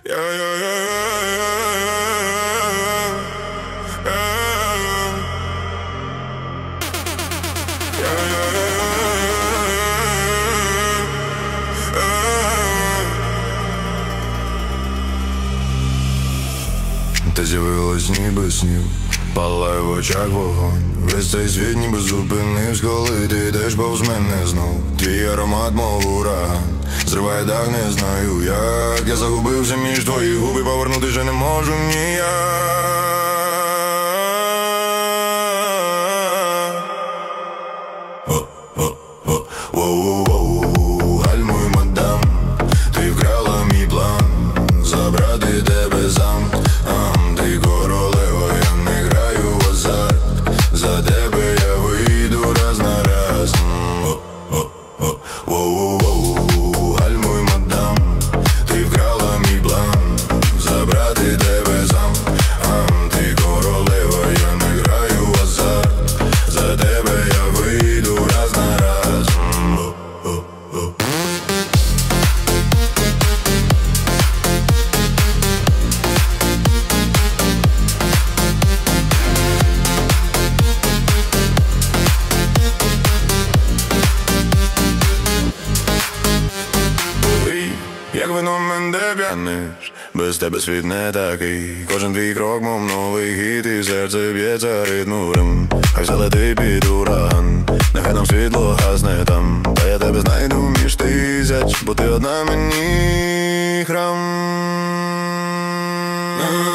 Ти з'явилась ніби снів, палає в очах вогонь. Весь цей світ ніби зупинився, коли ти йдеш повз мене знов. Твій аромат, мов ураган, зриває дах, не знаю як. Я загубився між твоїх губ і повернути вже не можу ніяк. Гальмуй, мадам, ти вкрала мій план забрати тебе сам. Ти королева, я не граю в азарт. За тебе я вийду раз на раз. Гальмуй, мадам, ти вкрала мій план забрати тебе сам. Ти королева, я не граю в азарт. За тебе я вийду раз на раз. Як вином мене п'яниш, без тебе світ не такий. Кожен твій крок, мов новий хіт, і серце б'ється ритмом. Хай залети під ураган, нехай нам світло гасне там. Та я тебе знайду між тисяч, бо ти одна мені храм.